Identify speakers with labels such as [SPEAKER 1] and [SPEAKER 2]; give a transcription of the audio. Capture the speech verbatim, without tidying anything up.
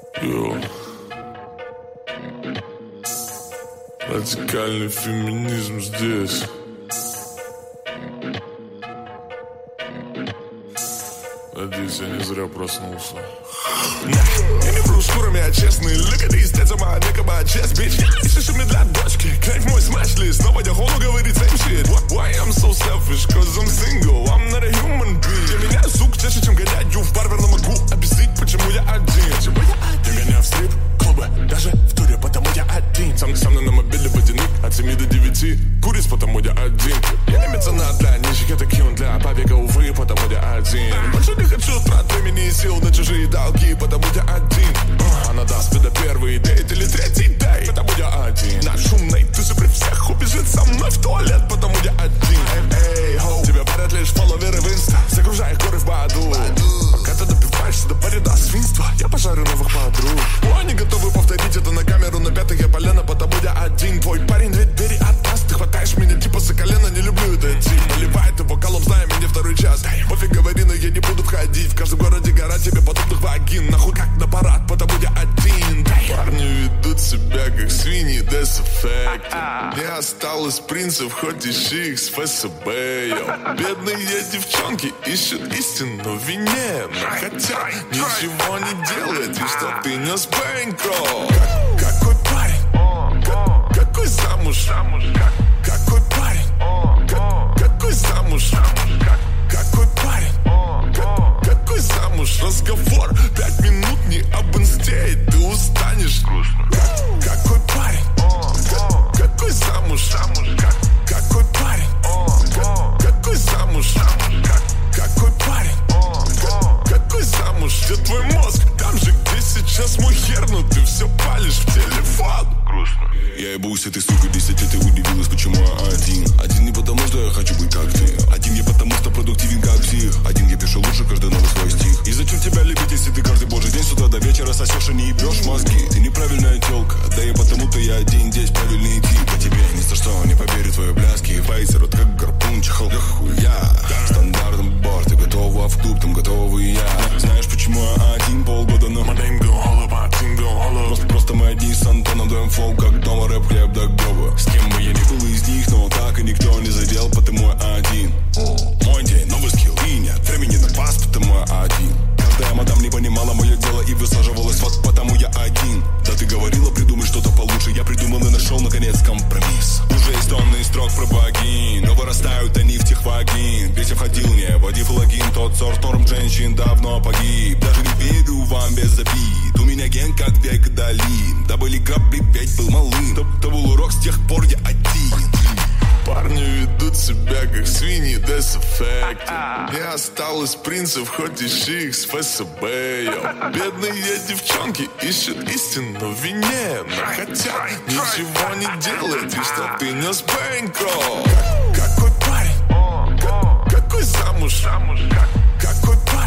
[SPEAKER 1] Йо. Радикальный феминизм здесь. Надеюсь, я не зря проснулся.
[SPEAKER 2] Я не вру шкурами, а честный. Look at these stats on my neck, my chest, bitch. Если что мне для дочки, клейк мой смэш-лист. Но пойдя холу говорит same shit. Why I'm so selfish, cause I'm single. I'm not a human being. Для меня сук чаще, чем гоняю в барбер. Но могу объяснить, почему я один. Почему я один? Я гоняю в стрип-клубы, даже в туре, потому я один. Сам со мной на мобиле водяник, от семи до девяти. Куриц, потому я один. Я не меценат для нищих, я таким для побега, увы, потому я один. Больше не хочу трат времени и сил на чужие долги, потому я один. Она даст мне первый дейт или третий дейт, потому я один. На шумной тусе при всех убежит со мной в туалет, потому я один. Эй, эй, хоу, тебя парят лишь фолловеры в инста, загружая горы в Баду. Пока ты допиваешься до парида свинства, я пожарю новых подруг. О, они готовы повторить это на камеру, на пятых я полено, потому я один. Твой парень дверь двери от нас, ты хватаешь меня типа за колено, не люблю это идти. Наливает его колом, зная меня второй час. Пофиг говори, но я не буду входить. В каждом городе гора тебе подобных вагин. Нахуй как на парад, потому я один. Парни ведут себя как свиньи, that's a fact. Не осталось принцев, хоть ищи их с ФСБ. Йо. Бедные девчонки ищут истину в вине, но хотят ничего не делать, и что ты нес бэнкролл. Как, какой парень? Как, какой замуж? Как, какой парень? Как, какой замуж? Как, какой парень? Как, какой замуж? Разговор пять минут не об инсте, и ты устанешь. Как, какой парень? Как, какой замуж? Как, какой парень? Как, какой замуж? Как, какой парень? Как, какой замуж? Где твой мозг? Там же, где сейчас мой хер, но ты все палишь в телефон. Грустно.
[SPEAKER 3] Я ебусь этой сукой десять лет, ты удивилась, почему я один. Один не потому, что я хочу быть как ты. Один я потому, что продуктивен как псих. Один я пишу лучше каждый новый свой стих. И зачем тебя любить, если ты каждый божий день с утра до вечера сосешь и не ебешь мозги? Ты неправильная тёлка, да и потому-то я один здесь правильный тип. По тебе ни за что не поверю твои бляски. Фейсер, рот как гарпун, чехол как хуя. Стандартный бар, ты готова в клуб, там готова и я. Знаешь, почему я один полгода, но
[SPEAKER 2] My name go hollow, my team go hollow.
[SPEAKER 3] Просто, просто мы одни с Антоном даем фол, как дома рэп, хлеб да гёба. С кем бы я ни был из них, но так и никто не задел, потому я один. Мой день, новый скилл, и нет времени на пас, потому я один. Каждая мадам не понимала мое дело и высаживалась, вот потому я один. Да ты говорила, придумай что-то получше, я придумал и нашел наконец компромисс. Уже есть тонны строк про богинь, но вырастают они в тех вагин. Песня входил, не водив логин, тот сорт норм женщин давно погиб. Даже не верю вам без обид, у меня ген как век долин. Да были грабли, пять был малым, то, то был урок, с тех пор я один.
[SPEAKER 1] Парни ведут себя как свиньи, that's a fact. Не осталось принцев, хоть ищи их с ФСБ. Йо. Бедные девчонки ищут истину в вине, но хотят ничего не делать, и что ты нес бэнкролл.
[SPEAKER 2] Какой парень? Как, какой замуж? Как, какой парень?